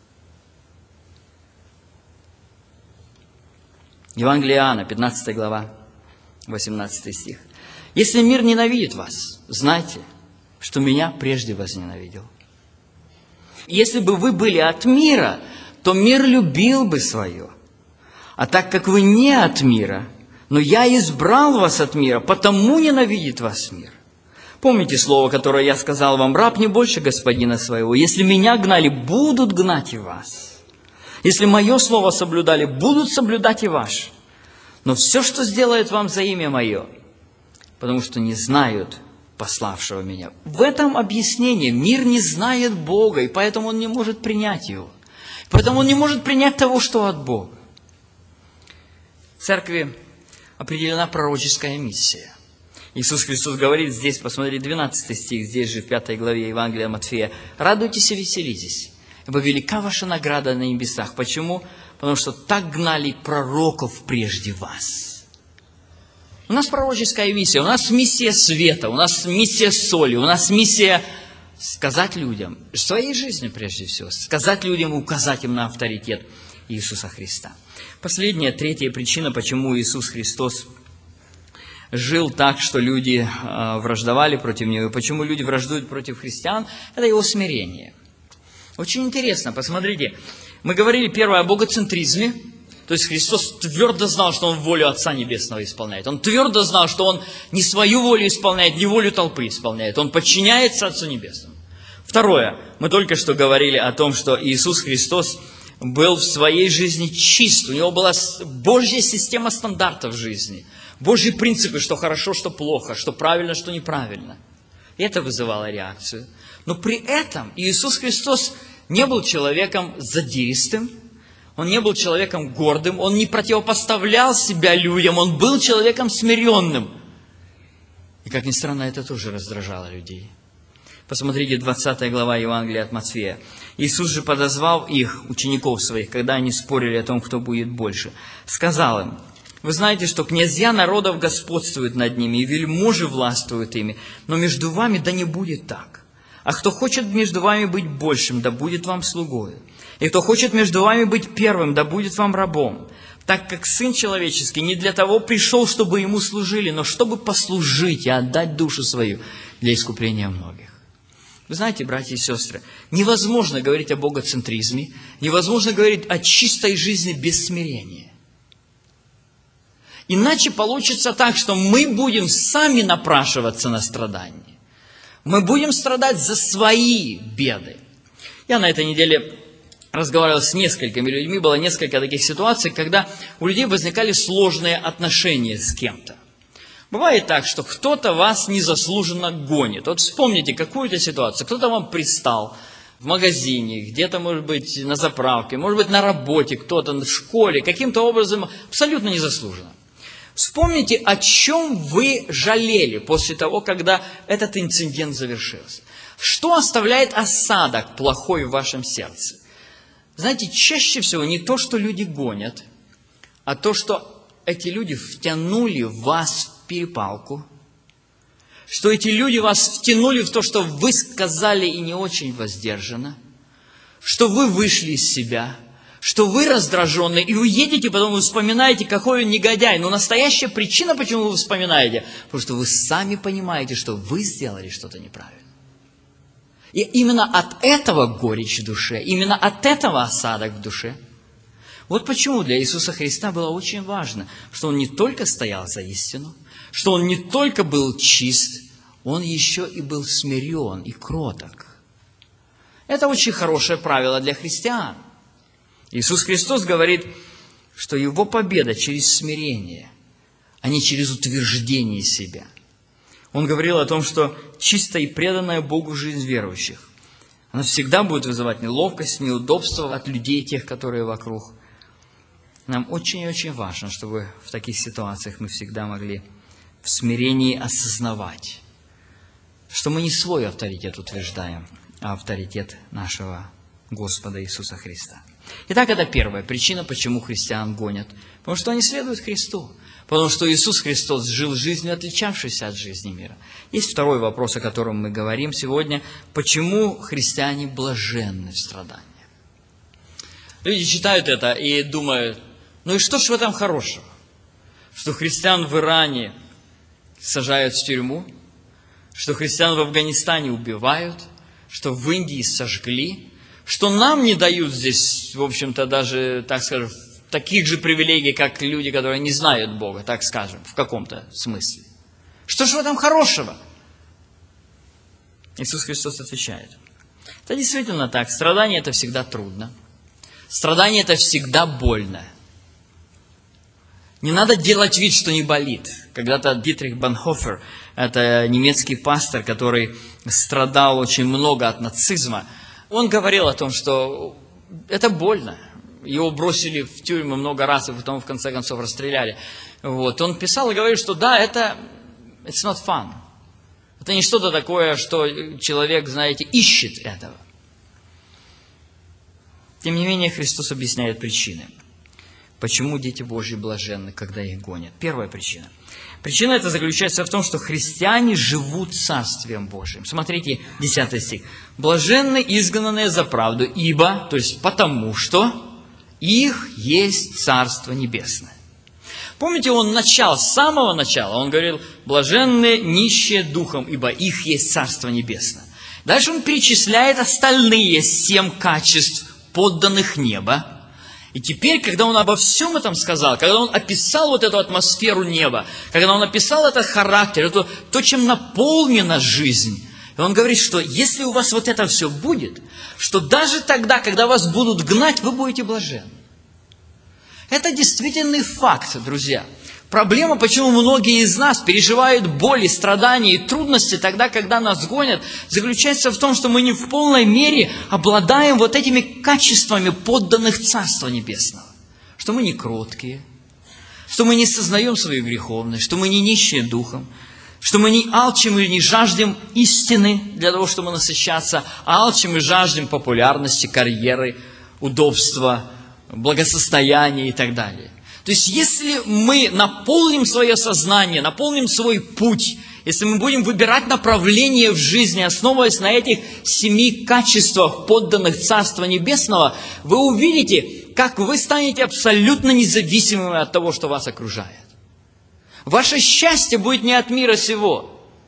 Евангелие Иоанна, 15 глава, 18 стих. «Если мир ненавидит вас, знайте, что меня прежде возненавидел. Если бы вы были от мира, то мир любил бы свое. А так как вы не от мира, но я избрал вас от мира, потому ненавидит вас мир. Помните слово, которое я сказал вам, раб не больше господина своего. Если меня гнали, будут гнать и вас. Если мое слово соблюдали, будут соблюдать и ваше. Но все, что сделает вам за имя мое, потому что не знают пославшего меня». В этом объяснении мир не знает Бога, и поэтому он не может принять его. Поэтому он не может принять того, что от Бога. Церкви определена пророческая миссия. Иисус Христос говорит здесь, посмотрите, 12 стих, здесь же в 5 главе Евангелия Матфея: «Радуйтесь и веселитесь, ибо велика ваша награда на небесах». Почему? Потому что так гнали пророков прежде вас. У нас пророческая миссия, у нас миссия света, у нас миссия соли, у нас миссия сказать людям, в своей жизни прежде всего, сказать людям и указать им на авторитет Иисуса Христа. Последняя, третья причина, почему Иисус Христос жил так, что люди враждовали против Него, и почему люди враждуют против христиан, это Его смирение. Очень интересно, посмотрите, мы говорили первое о богоцентризме, то есть Христос твердо знал, что Он волю Отца Небесного исполняет. Он твердо знал, что Он не свою волю исполняет, не волю толпы исполняет. Он подчиняется Отцу Небесному. Второе, мы только что говорили о том, что Иисус Христос был в своей жизни чист. У Него была Божья система стандартов жизни. Божьи принципы, что хорошо, что плохо, что правильно, что неправильно. И это вызывало реакцию. Но при этом Иисус Христос не был человеком задиристым, Он не был человеком гордым, Он не противопоставлял себя людям, Он был человеком смиренным. И, как ни странно, это тоже раздражало людей. Посмотрите, 20 глава Евангелия от Матфея. Иисус же подозвал их, учеников своих, когда они спорили о том, кто будет больше, сказал им: «Вы знаете, что князья народов господствуют над ними, и вельможи властвуют ими, но между вами да не будет так. А кто хочет между вами быть большим, да будет вам слугою. И кто хочет между вами быть первым, да будет вам рабом. Так как Сын Человеческий не для того пришел, чтобы Ему служили, но чтобы послужить и отдать душу свою для искупления многих». Вы знаете, братья и сестры, невозможно говорить о богоцентризме, невозможно говорить о чистой жизни без смирения. Иначе получится так, что мы будем сами напрашиваться на страдания. Мы будем страдать за свои беды. Я на этой неделе разговаривал с несколькими людьми, было несколько таких ситуаций, когда у людей возникали сложные отношения с кем-то. Бывает так, что кто-то вас незаслуженно гонит. Вот вспомните какую-то ситуацию, кто-то вам пристал в магазине, где-то, может быть, на заправке, может быть, на работе, кто-то в школе, каким-то образом абсолютно незаслуженно. Вспомните, о чем вы жалели после того, когда этот инцидент завершился. Что оставляет осадок плохой в вашем сердце? Знаете, чаще всего не то, что люди гонят, а то, что эти люди втянули вас в перепалку, что эти люди вас втянули в то, что вы сказали и не очень воздержанно, что вы вышли из себя, что вы раздраженны, и вы едете, потом вы вспоминаете, какой он негодяй. Но настоящая причина, почему вы вспоминаете, потому что вы сами понимаете, что вы сделали что-то неправильно. И именно от этого горечь в душе, именно от этого осадок в душе. Вот почему для Иисуса Христа было очень важно, что Он не только стоял за истину, что Он не только был чист, Он еще и был смирен и кроток. Это очень хорошее правило для христиан. Иисус Христос говорит, что Его победа через смирение, а не через утверждение себя. Он говорил о том, что чистая и преданная Богу жизнь верующих, она всегда будет вызывать неловкость, неудобства от людей, тех, которые вокруг. Нам очень и очень важно, чтобы в таких ситуациях мы всегда могли в смирении осознавать, что мы не свой авторитет утверждаем, а авторитет нашего Господа Иисуса Христа. Итак, это первая причина, почему христиан гонят. Потому что они следуют Христу. Потому что Иисус Христос жил жизнью, отличавшейся от жизни мира. Есть второй вопрос, о котором мы говорим сегодня. Почему христиане блаженны в страданиях? Люди читают это и думают, ну и что ж в этом хорошего? Что христиан в Иране сажают в тюрьму, что христиан в Афганистане убивают, что в Индии сожгли, что нам не дают здесь, в общем-то, даже, так скажем, таких же привилегий, как люди, которые не знают Бога, так скажем, в каком-то смысле. Что ж в этом хорошего? Иисус Христос отвечает. Это действительно так. Страдание – это всегда трудно. Страдание – это всегда больно. Не надо делать вид, что не болит. Когда-то Дитрих Бонхофер, это немецкий пастор, который страдал очень много от нацизма, он говорил о том, что это больно. его бросили в тюрьму много раз, и потом в конце концов расстреляли. Вот. Он писал и говорит, что да, it's not fun. Это не что-то такое, что человек, знаете, ищет этого. Тем не менее, Христос объясняет причины. Почему дети Божьи блаженны, когда их гонят? Первая причина. Причина эта заключается в том, что христиане живут Царствием Божьим. Смотрите, 10 стих. «Блаженны изгнанные за правду, ибо», то есть потому что, «их есть Царство Небесное». Помните, он начал, с самого начала, он говорил, «блаженны нищие духом, ибо их есть Царство Небесное». Дальше он перечисляет остальные 7 качеств подданных неба. И теперь, когда он обо всем этом сказал, когда он описал вот эту атмосферу неба, когда он описал этот характер, то, чем наполнена жизнь, и он говорит, что если у вас вот это все будет, что даже тогда, когда вас будут гнать, вы будете блаженны. Это действительный факт, друзья. Проблема, почему многие из нас переживают боли, страдания и трудности тогда, когда нас гонят, заключается в том, что мы не в полной мере обладаем вот этими качествами подданных Царства Небесного. Что мы не кроткие, что мы не сознаем свою греховность, что мы не нищие духом, что мы не алчим и не жаждем истины для того, чтобы насыщаться, а алчим и жаждем популярности, карьеры, удобства, благосостояния и так далее. То есть, если мы наполним свое сознание, наполним свой путь, если мы будем выбирать направление в жизни, основываясь на этих 7 качествах, подданных Царства Небесного, вы увидите, как вы станете абсолютно независимыми от того, что вас окружает. Ваше счастье будет не от мира сего.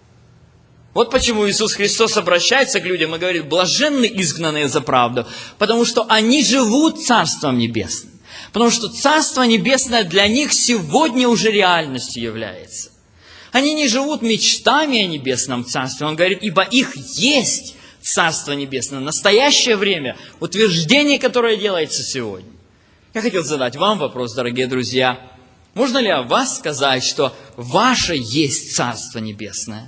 Вот почему Иисус Христос обращается к людям и говорит, блаженны изгнанные за правду, потому что они живут Царством Небесным. Потому что Царство Небесное для них сегодня уже реальностью является. Они не живут мечтами о Небесном Царстве. Он говорит, ибо их есть Царство Небесное. Настоящее время, утверждение, которое делается сегодня. Я хотел задать вам вопрос, дорогие друзья. Можно ли о вас сказать, что ваше есть Царство Небесное?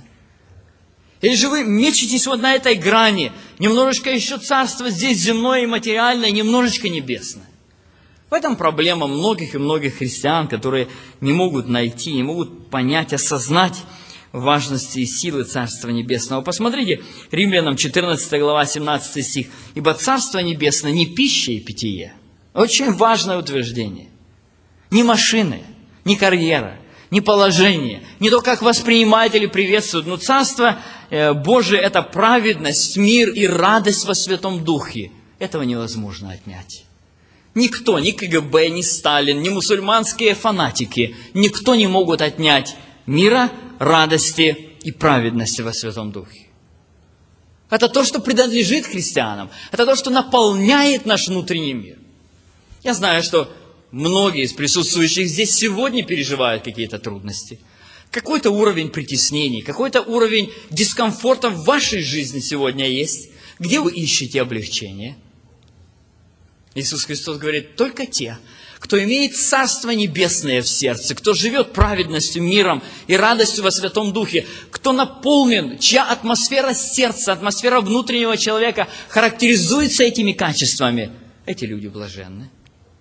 Или же вы мечетесь вот на этой грани, немножечко еще царство здесь земное и материальное, немножечко небесное? В этом проблема многих и многих христиан, которые не могут найти, не могут понять, осознать важности и силы Царства Небесного. Посмотрите, Римлянам 14 глава, 17 стих. «Ибо Царство Небесное не пища и питье». Очень важное утверждение. Не машины, не карьера, не положение, не то, как воспринимают или приветствуют, но Царство Божие – это праведность, мир и радость во Святом Духе. Этого невозможно отнять. Никто, ни КГБ, ни Сталин, ни мусульманские фанатики, никто не могут отнять мира, радости и праведности во Святом Духе. Это то, что принадлежит христианам. Это то, что наполняет наш внутренний мир. Я знаю, что многие из присутствующих здесь сегодня переживают какие-то трудности. Какой-то уровень притеснений, какой-то уровень дискомфорта в вашей жизни сегодня есть. Где вы ищете облегчение? Иисус Христос говорит, только те, кто имеет Царство Небесное в сердце, кто живет праведностью, миром и радостью во Святом Духе, кто наполнен, чья атмосфера сердца, атмосфера внутреннего человека характеризуется этими качествами, эти люди блаженны.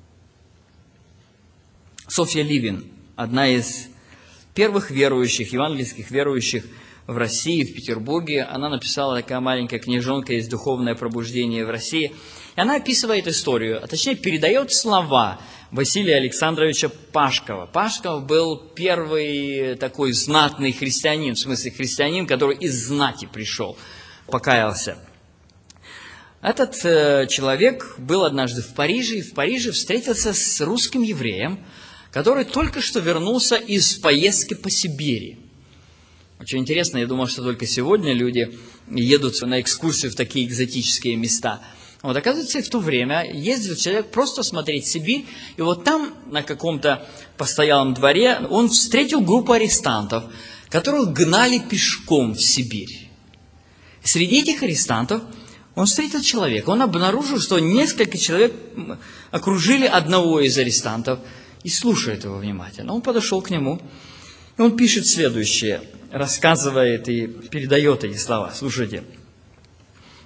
Софья Ливин, одна из первых верующих, евангельских верующих в России, в Петербурге, она написала такая маленькая книжонка «Есть духовное пробуждение в России». И она описывает историю, а точнее передает слова Василия Александровича Пашкова. Пашков был первый такой знатный христианин, в смысле христианин, который из знати пришел, покаялся. Этот человек был однажды в Париже, и в Париже встретился с русским евреем, который только что вернулся из поездки по Сибири. Очень интересно, я думал, что только сегодня люди едут на экскурсию в такие экзотические места. Вот, оказывается, в то время ездил человек просто смотреть Сибирь, и вот там, на каком-то постоялом дворе, он встретил группу арестантов, которых гнали пешком в Сибирь. Среди этих арестантов он встретил человека, он обнаружил, что несколько человек окружили одного из арестантов и слушают его внимательно. Он подошел к нему, и он пишет следующее, рассказывает и передает эти слова. Слушайте.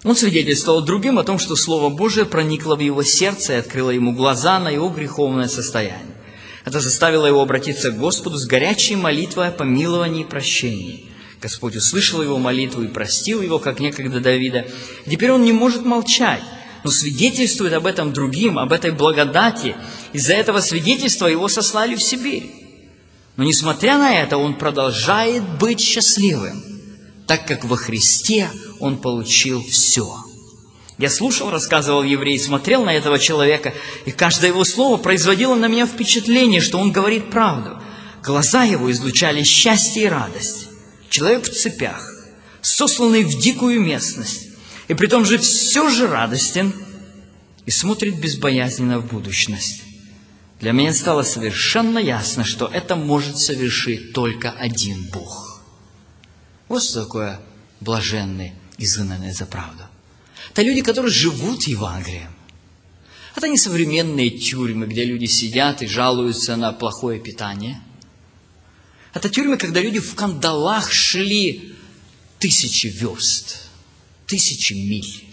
Он свидетельствовал другим о том, что Слово Божие проникло в его сердце и открыло ему глаза на его греховное состояние. Это заставило его обратиться к Господу с горячей молитвой о помиловании и прощении. Господь услышал его молитву и простил его, как некогда Давида. Теперь он не может молчать, но свидетельствует об этом другим, об этой благодати. Из-за этого свидетельства его сослали в Сибирь. Но несмотря на это, он продолжает быть счастливым, так как во Христе он получил все. Я слушал, рассказывал еврей, смотрел на этого человека, и каждое его слово производило на меня впечатление, что он говорит правду. Глаза его излучали счастье и радость. Человек в цепях, сосланный в дикую местность, и при том же все же радостен и смотрит безбоязненно в будущность. Для меня стало совершенно ясно, что это может совершить только один Бог. Вот что такое блаженные, изгнанные за правду. Это люди, которые живут Евангелием. Это не современные тюрьмы, где люди сидят и жалуются на плохое питание. Это тюрьмы, когда люди в кандалах шли 1000 верст, 1000 миль.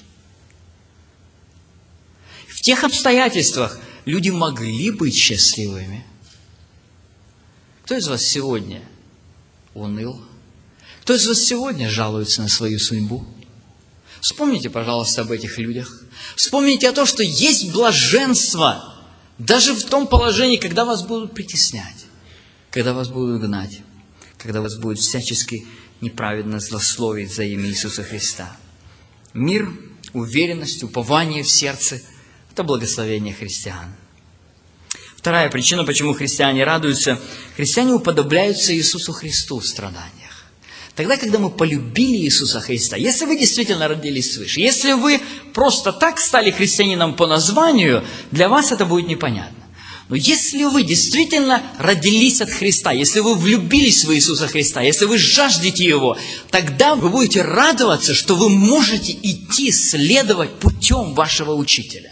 В тех обстоятельствах люди могли быть счастливыми. Кто из вас сегодня уныл? Кто из вас сегодня жалуется на свою судьбу? Вспомните, пожалуйста, об этих людях. Вспомните о том, что есть блаженство даже в том положении, когда вас будут притеснять, когда вас будут гнать, когда вас будут всячески неправедно злословить за имя Иисуса Христа. Мир, уверенность, упование в сердце – это благословение христиан. Вторая причина, почему христиане радуются. Христиане уподобляются Иисусу Христу в страданиях. Тогда, когда мы полюбили Иисуса Христа, если вы действительно родились свыше, если вы просто так стали христианином по названию, для вас это будет непонятно. Но если вы действительно родились от Христа, если вы влюбились в Иисуса Христа, если вы жаждете Его, тогда вы будете радоваться, что вы можете идти, следовать путем вашего Учителя.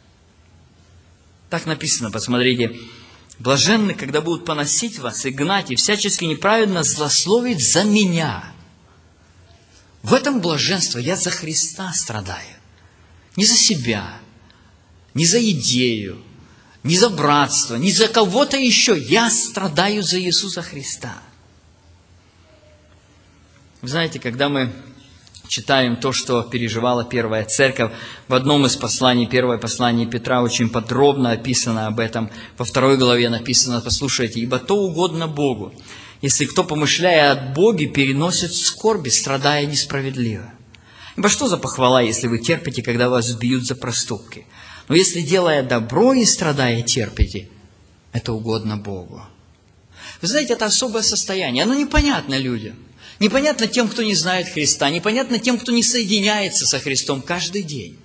Так написано, посмотрите. Блаженны, когда будут поносить вас и гнать, и всячески неправедно злословить за меня. В этом блаженство. Я за Христа страдаю. Не за себя, не за идею, не за братство, не за кого-то еще. Я страдаю за Иисуса Христа. Вы знаете, когда мы читаем то, что переживала первая церковь, в одном из посланий, первое послание Петра, очень подробно описано об этом. Во 2 главе написано, послушайте, «Ибо то угодно Богу, если кто, помышляя от Боге, переносит скорби, страдая несправедливо. Ибо что за похвала, если вы терпите, когда вас бьют за проступки? Но если, делая добро и страдая, терпите, это угодно Богу». Вы знаете, это особое состояние, оно непонятно людям. Непонятно тем, кто не знает Христа, непонятно тем, кто не соединяется со Христом каждый день.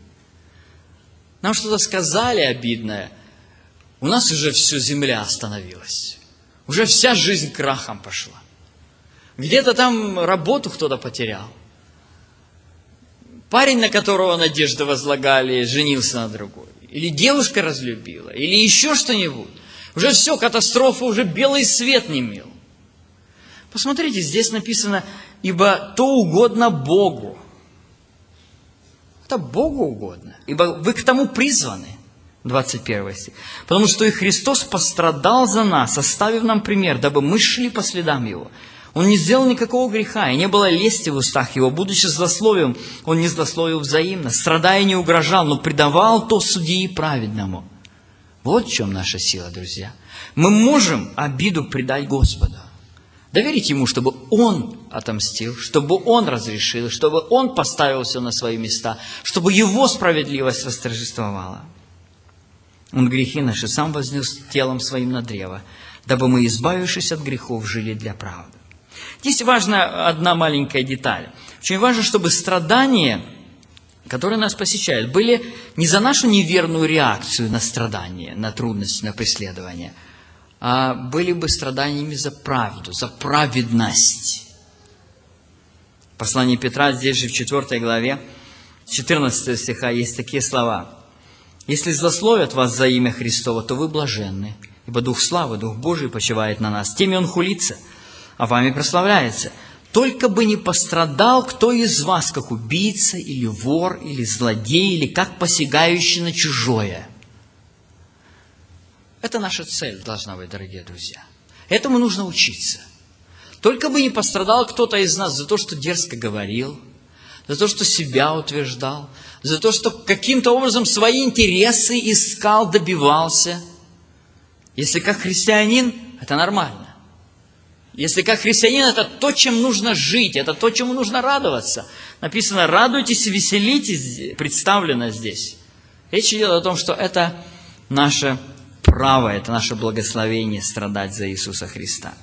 Нам что-то сказали обидное, у нас уже все, земля остановилась. Уже вся жизнь крахом пошла. Где-то там работу кто-то потерял. Парень, на которого надежды возлагали, женился на другой. Или девушка разлюбила, или еще что-нибудь. Уже все, катастрофа, уже белый свет не мил. Посмотрите, здесь написано, ибо то угодно Богу. Это Богу угодно, ибо вы к тому призваны. 21 стих. Потому что и Христос пострадал за нас, оставив нам пример, дабы мы шли по следам Его. Он не сделал никакого греха, и не было лести в устах Его. Будучи злословием, Он не злословил взаимно, страдая не угрожал, но предавал то судьи праведному. Вот в чем наша сила, друзья. Мы можем обиду предать Господу. Доверить Ему, чтобы Он отомстил, чтобы Он разрешил, чтобы Он поставил все на свои места, чтобы Его справедливость восторжествовала. Он грехи наши сам вознес телом своим на древо, дабы мы, избавившись от грехов, жили для правды. Здесь важна одна маленькая деталь. Очень важно, чтобы страдания, которые нас посещают, были не за нашу неверную реакцию на страдания, на трудности, на преследование, а были бы страданиями за правду, за праведность. В послании Петра, здесь же в 4 главе, 14 стиха, есть такие слова. «Если злословят вас за имя Христово, то вы блаженны, ибо Дух славы, Дух Божий почивает на нас. Теми Он хулится, а вами прославляется. только бы не пострадал кто из вас, как убийца, или вор, или злодей, или как посягающий на чужое. Это наша цель должна быть, дорогие друзья. Этому нужно учиться. Только бы не пострадал кто-то из нас за то, что дерзко говорил, за то, что себя утверждал, за то, что каким-то образом свои интересы искал, добивался. Если как христианин, это нормально. Если как христианин, это то, чем нужно жить, это то, чему нужно радоваться. Написано, радуйтесь и веселитесь, представлено здесь. Речь идет о том, что это наше право, это наше благословение страдать за Иисуса Христа.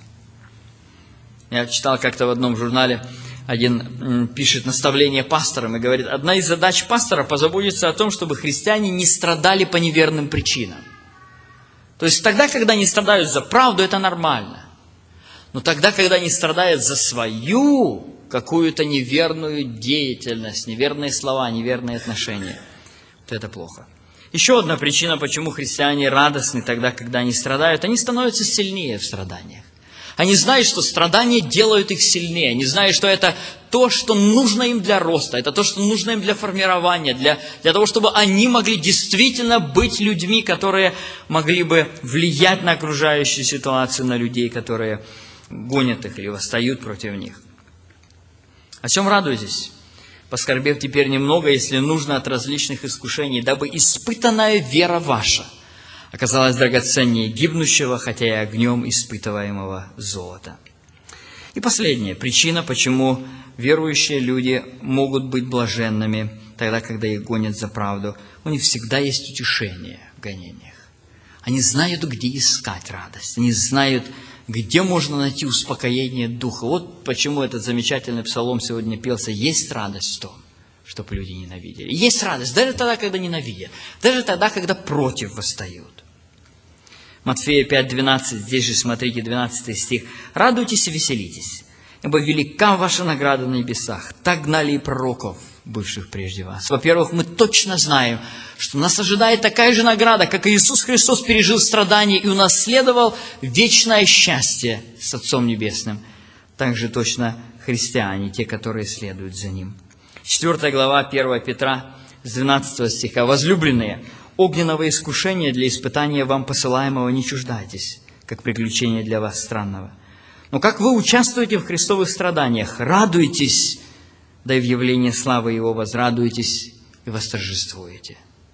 Я читал как-то в одном журнале, один пишет наставление пасторам и говорит, одна из задач пастора позаботиться о том, чтобы христиане не страдали по неверным причинам. То есть тогда, когда они страдают за правду, это нормально. Но тогда, когда они страдают за свою какую-то неверную деятельность, неверные слова, неверные отношения, то это плохо. Еще одна причина, почему христиане радостны тогда, когда они страдают, они становятся сильнее в страданиях. Они знают, что страдания делают их сильнее. Они знают, что это то, что нужно им для роста. Это то, что нужно им для формирования. Для того, чтобы они могли действительно быть людьми, которые могли бы влиять на окружающую ситуацию, на людей, которые гонят их или восстают против них. О чем радуйтесь? Поскорбев теперь немного, если нужно, от различных искушений, дабы испытанная вера ваша оказалась драгоценнее гибнущего, хотя и огнем испытываемого золота. И последняя причина, почему верующие люди могут быть блаженными, тогда, когда их гонят за правду. У них всегда есть утешение в гонениях. Они знают, где искать радость. Они знают, где можно найти успокоение духа. Вот почему этот замечательный псалом сегодня пелся. Есть радость в том, чтобы люди ненавидели. Есть радость даже тогда, когда ненавидят. Даже тогда, когда против восстают. Матфея 5:12, здесь же смотрите, 12 стих. «Радуйтесь и веселитесь, ибо велика ваша награда на небесах. Так гнали и пророков, бывших прежде вас». Во-первых, мы точно знаем, что нас ожидает такая же награда, как и Иисус Христос пережил страдания и унаследовал вечное счастье с Отцом Небесным. Также точно христиане, те, которые следуют за Ним. 4 глава 1 Петра, с 12 стиха. «Возлюбленные, огненного искушения для испытания вам посылаемого не чуждайтесь, как приключение для вас странного. Но как вы участвуете в христовых страданиях, радуйтесь, да и в явлении славы Его возрадуйтесь и восторжествуете».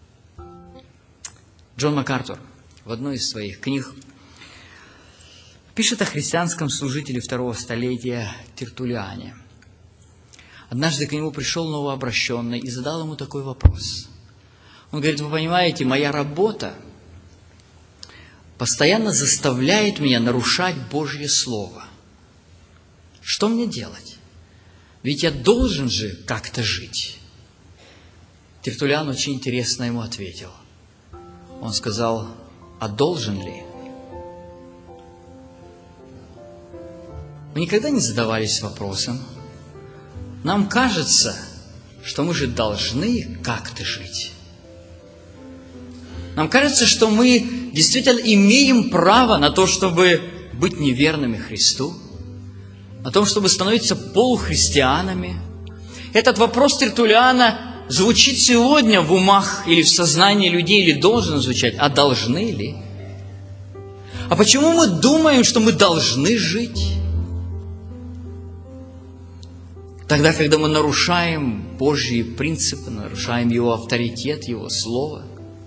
Джон МакАртур в одной из своих книг пишет о христианском служителе 2 столетия Тертуллиане. Однажды к нему пришел новообращенный и задал ему такой вопрос. Он говорит, вы понимаете, моя работа постоянно заставляет меня нарушать Божье Слово. Что мне делать? Ведь я должен же как-то жить. Тертуллиан очень интересно ему ответил. Он сказал, а должен ли? Мы никогда не задавались вопросом. Нам кажется, что мы же должны как-то жить. Нам кажется, что мы действительно имеем право на то, чтобы быть неверными Христу, на том, чтобы становиться полухристианами. Этот вопрос Тертуллиана звучит сегодня в умах или в сознании людей, или должен звучать, а должны ли? А почему мы думаем, что мы должны жить? Тогда, когда мы нарушаем Божьи принципы, нарушаем Его авторитет, Его Слово.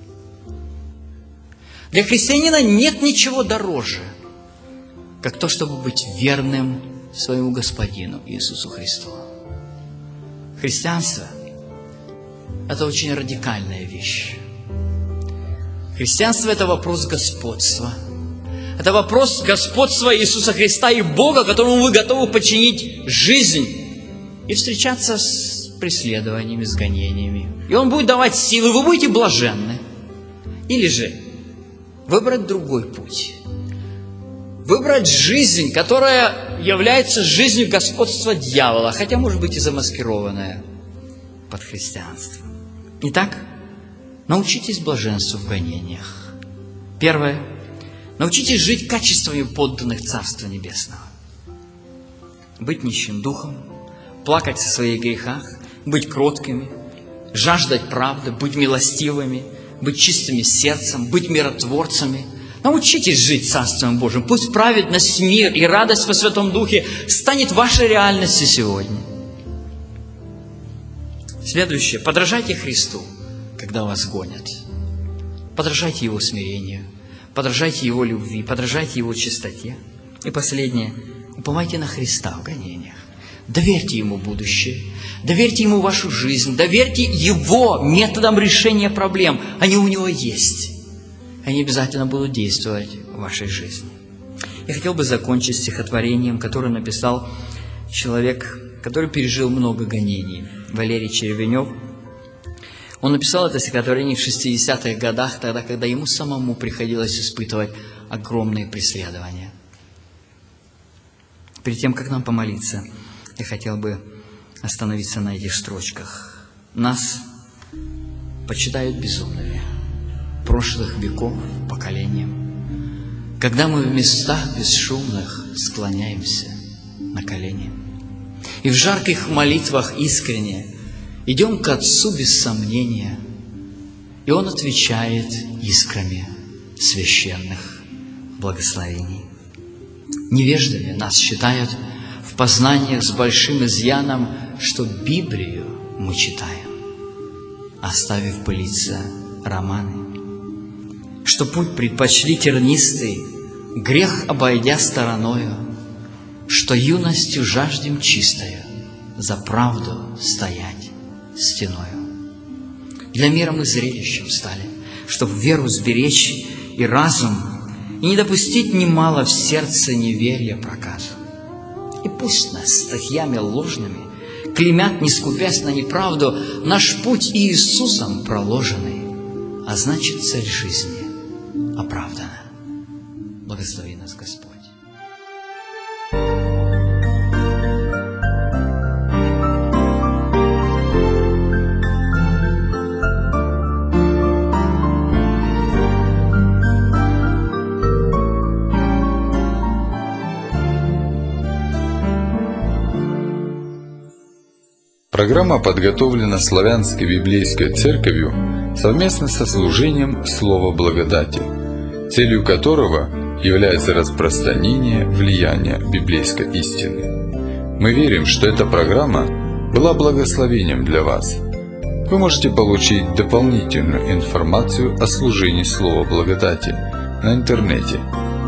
Для христианина нет ничего дороже, как то, чтобы быть верным своему Господину Иисусу Христу. Христианство – это очень радикальная вещь. Христианство – это вопрос господства. Это вопрос господства Иисуса Христа и Бога, которому вы готовы подчинить жизнь и встречаться с преследованиями, с гонениями. И Он будет давать силы, вы будете блаженны. Или же выбрать другой путь. Выбрать жизнь, которая является жизнью господства дьявола, хотя может быть и замаскированная под христианство. Итак, научитесь блаженству в гонениях. Первое. Научитесь жить качествами подданных Царства Небесного. быть нищим духом, плакать о своих грехах, быть кроткими, жаждать правды, быть милостивыми, быть чистыми сердцем, быть миротворцами. Научитесь жить Царством Божьим. Пусть праведность, мир и радость во Святом Духе станет вашей реальностью сегодня. Следующее. Подражайте Христу, когда вас гонят. Подражайте Его смирению, подражайте Его любви, подражайте Его чистоте. И последнее. Уповайте на Христа в гонениях. Доверьте Ему будущее, доверьте Ему вашу жизнь, доверьте Его методам решения проблем. Они у Него есть. Они обязательно будут действовать в вашей жизни. Я хотел бы закончить стихотворением, которое написал человек, который пережил много гонений. Валерий Черевенев. Он написал это стихотворение в 60-х годах, тогда, когда ему самому приходилось испытывать огромные преследования. Перед тем, как нам помолиться, я хотел бы остановиться на этих строчках. Нас почитают безумными, прошлых веков поколением, когда мы в местах бесшумных склоняемся на колени. И в жарких молитвах искренне идем к Отцу без сомнения, и Он отвечает искрами священных благословений. Невеждами нас считают в познаниях с большим изъяном, что Библию мы читаем, оставив пылиться романы, что путь предпочли тернистый, грех обойдя стороною, что юностью жаждем чистою за правду стоять стеною. Для мира мы зрелищем стали, чтоб веру сберечь и разум, и не допустить немало в сердце неверия проказу. И пусть нас статьями ложными клеймят, не скупясь на неправду, наш путь Иисусом проложенный, а значит, цель жизни оправдана. Благослови нас, Господь. Программа подготовлена Славянской библейской церковью совместно со служением Слова Благодати, целью которого является распространение влияния библейской истины. Мы верим, что эта программа была благословением для вас. Вы можете получить дополнительную информацию о служении Слова Благодати на интернете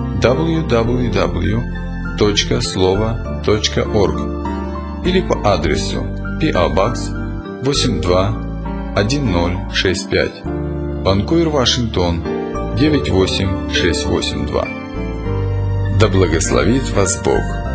www.slovo.org или по адресу P.O. Box 821065, Ванкувер, Вашингтон 98682. Да благословит вас Бог!